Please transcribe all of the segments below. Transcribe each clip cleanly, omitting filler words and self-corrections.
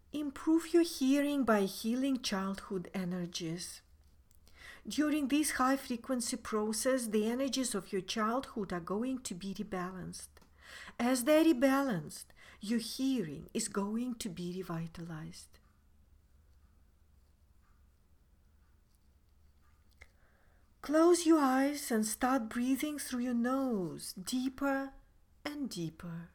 Improve your hearing by healing childhood energies. During this high frequency process, the energies of your childhood are going to be rebalanced. As they're rebalanced, your hearing is going to be revitalized. Close your eyes and start breathing through your nose, deeper and deeper.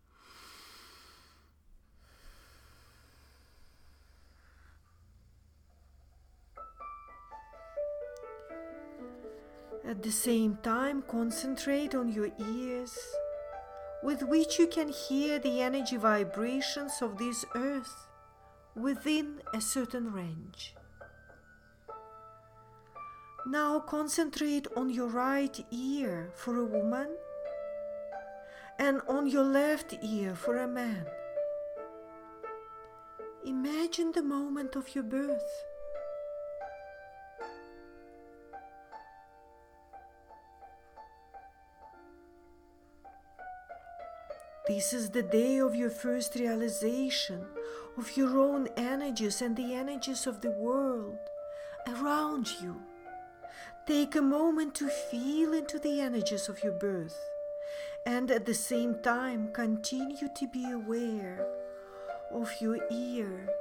At the same time, concentrate on your ears, with which you can hear the energy vibrations of this earth within a certain range. Now concentrate on your right ear for a woman and on your left ear for a man. Imagine the moment of your birth. This is the day of your first realization of your own energies and the energies of the world around you. Take a moment to feel into the energies of your birth and at the same time continue to be aware of your ear.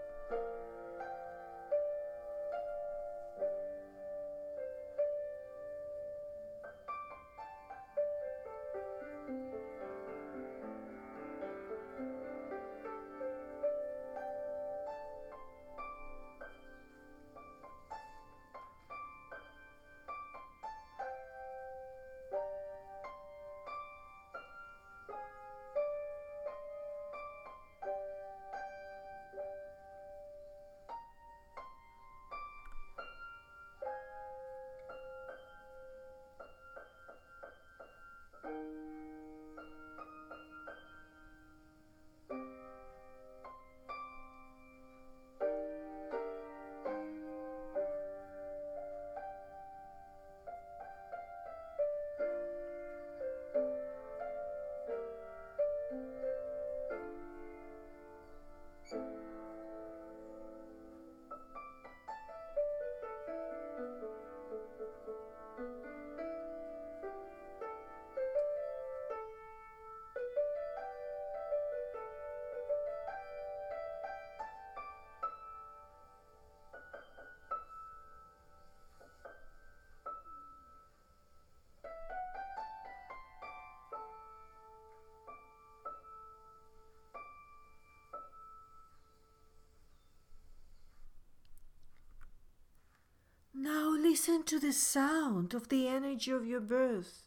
Now listen to the sound of the energy of your birth.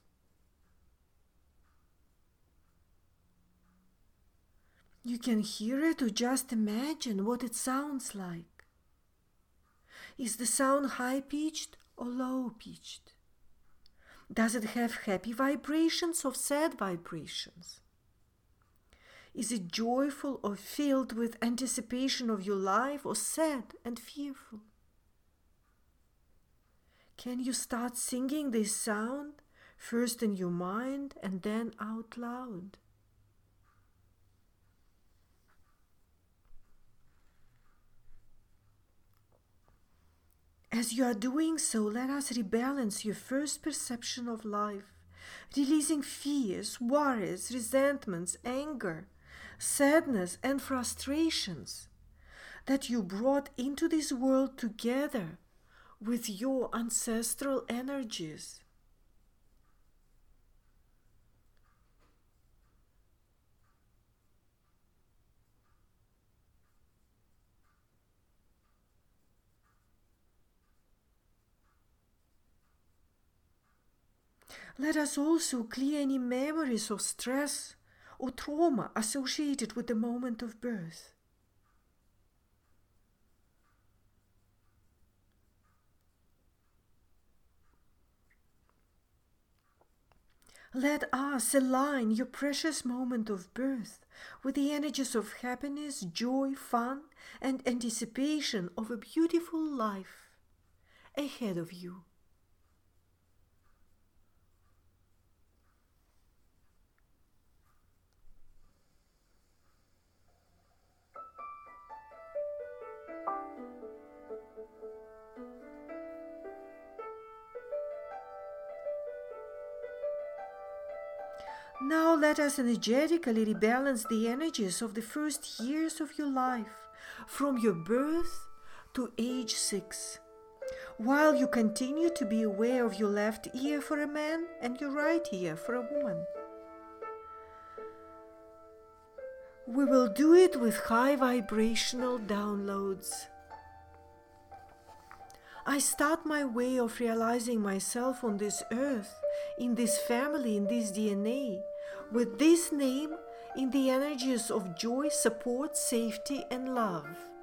You can hear it or just imagine what it sounds like. Is the sound high-pitched or low-pitched? Does it have happy vibrations or sad vibrations? Is it joyful or filled with anticipation of your life or sad and fearful? Can you start singing this sound, first in your mind and then out loud? As you are doing so, let us rebalance your first perception of life, releasing fears, worries, resentments, anger, sadness, and frustrations that you brought into this world together with your ancestral energies. Let us also clear any memories of stress or trauma associated with the moment of birth. Let us align your precious moment of birth with the energies of happiness, joy, fun, and anticipation of a beautiful life ahead of you. Now let us energetically rebalance the energies of the first years of your life, from your birth to age 6, while you continue to be aware of your left ear for a man and your right ear for a woman. We will do it with high vibrational downloads. I start my way of realizing myself on this earth, in this family, in this DNA, with this name, in the energies of joy, support, safety, and love.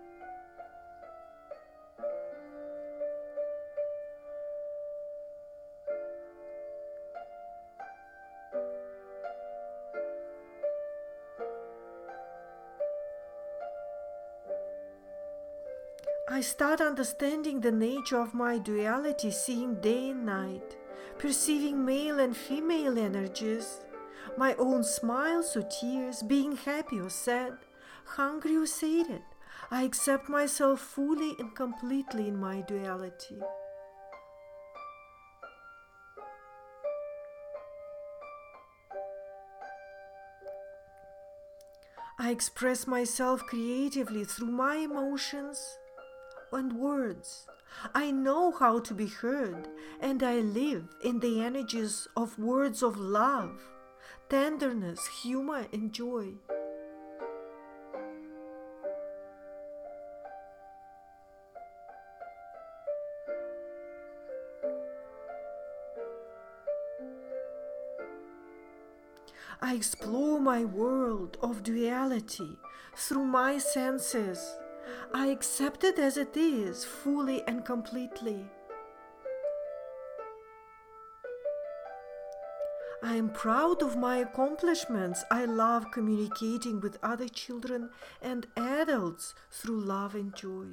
I start understanding the nature of my duality, seeing day and night, perceiving male and female energies, my own smiles or tears, being happy or sad, hungry or sated. I accept myself fully and completely in my duality. I express myself creatively through my emotions and words. I know how to be heard, and I live in the energies of words of love, tenderness, humor, and joy. I explore my world of duality through my senses. I accept it as it is, fully and completely. I am proud of my accomplishments. I love communicating with other children and adults through love and joy.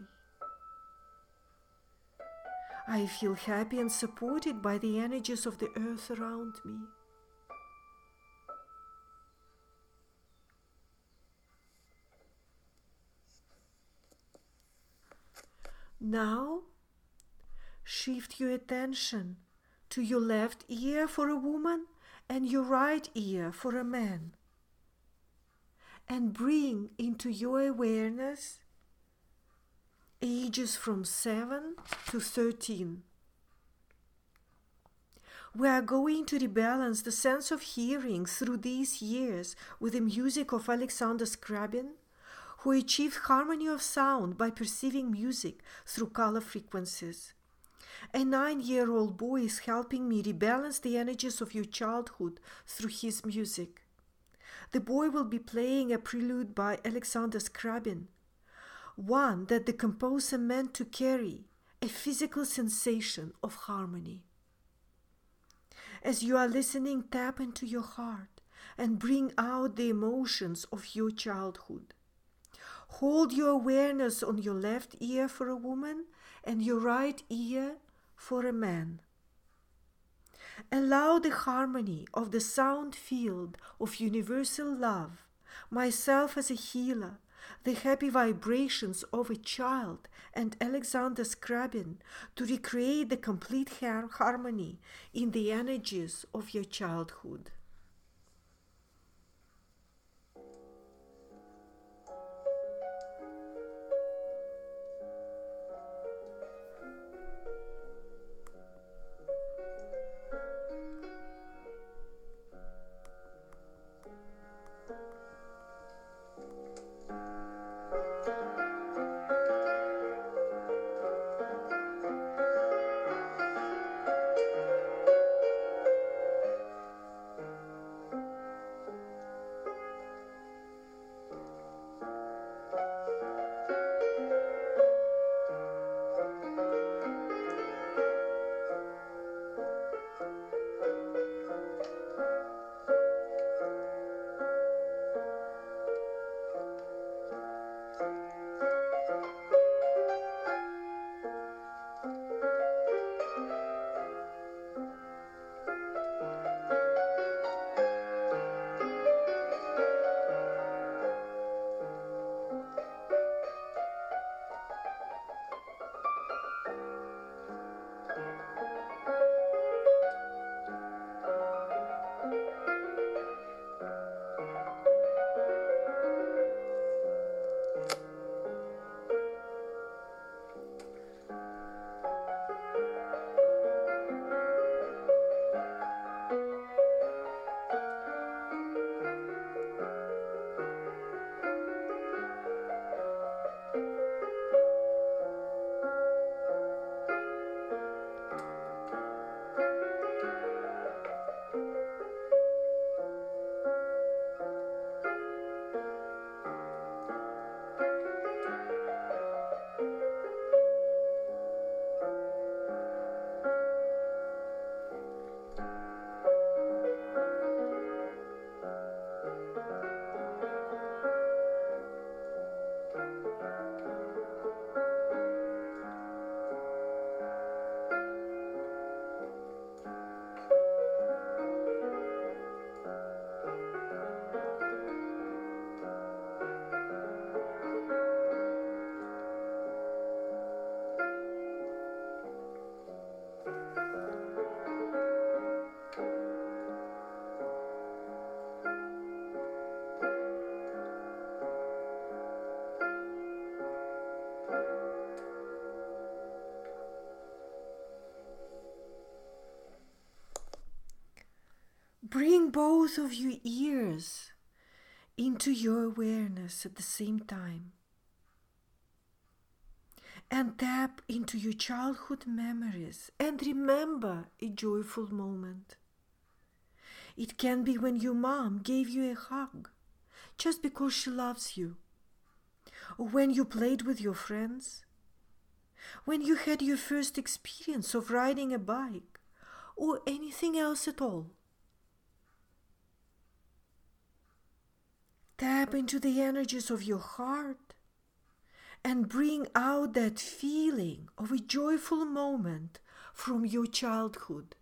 I feel happy and supported by the energies of the earth around me. Now, shift your attention to your left ear for a woman and your right ear for a man, and bring into your awareness ages from 7 to 13. We are going to rebalance the sense of hearing through these years with the music of Alexander Scriabin, who achieved harmony of sound by perceiving music through color frequencies. A 9-year-old boy is helping me rebalance the energies of your childhood through his music. The boy will be playing a prelude by Alexander Scriabin, one that the composer meant to carry a physical sensation of harmony. As you are listening, tap into your heart and bring out the emotions of your childhood. Hold your awareness on your left ear for a woman and your right ear for a man. Allow the harmony of the sound field of universal love, myself as a healer, the happy vibrations of a child, and Alexander Scriabin to recreate the complete harmony in the energies of your childhood. both of your ears into your awareness at the same time. And tap into your childhood memories and remember a joyful moment. It can be when your mom gave you a hug just because she loves you, or when you played with your friends, when you had your first experience of riding a bike, or anything else at all. Tap into the energies of your heart and bring out that feeling of a joyful moment from your childhood.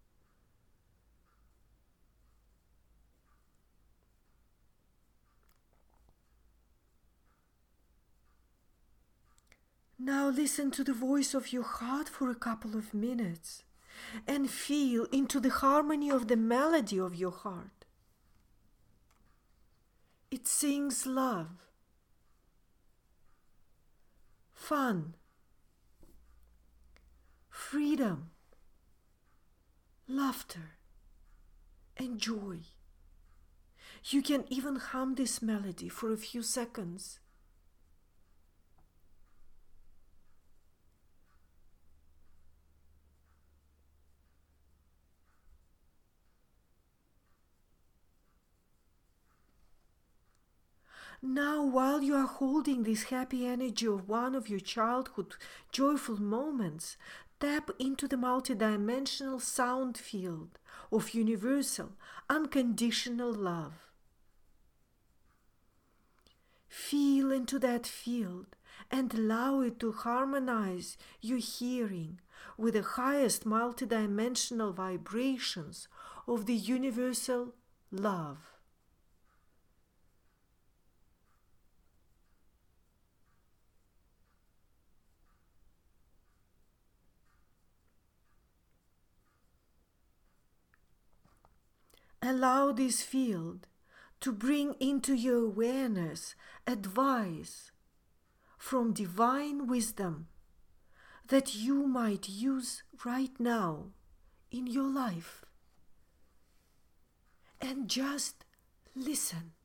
Now listen to the voice of your heart for a couple of minutes and feel into the harmony of the melody of your heart. It sings love, fun, freedom, laughter, and joy. You can even hum this melody for a few seconds. Now, while you are holding this happy energy of one of your childhood joyful moments, tap into the multidimensional sound field of universal, unconditional love. Feel into that field and allow it to harmonize your hearing with the highest multidimensional vibrations of the universal love. Allow this field to bring into your awareness advice from divine wisdom that you might use right now in your life. And just listen.